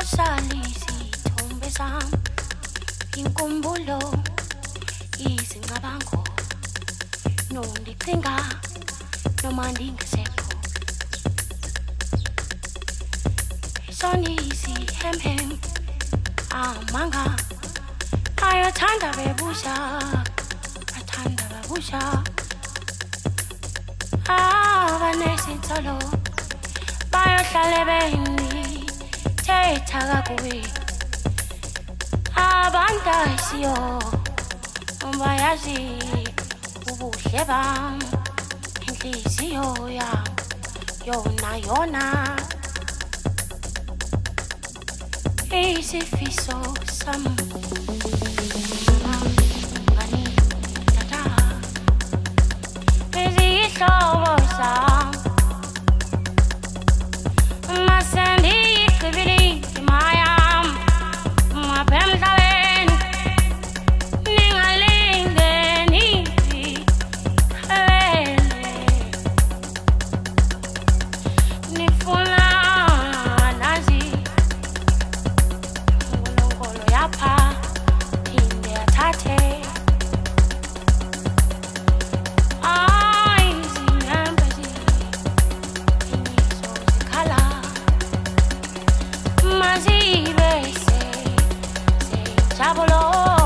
salisi thombe sam inkumbulo izingabango nondicinga noma ndingasekho sonisi hem amanga ayathanda bebusha athanda babusha abanesitholo bayohlale beni thetha kakubi abantu ayisiyo bayazi ubuhle bam inhliziyo yam yona isifiso sam ngani tata bezihlobo sam masendi kibili mayam mapemdalen ningalingeni nifuna nazi ngolongolo yapha phinde athathe izinyembezi iniso zikhala mazibese sejabolo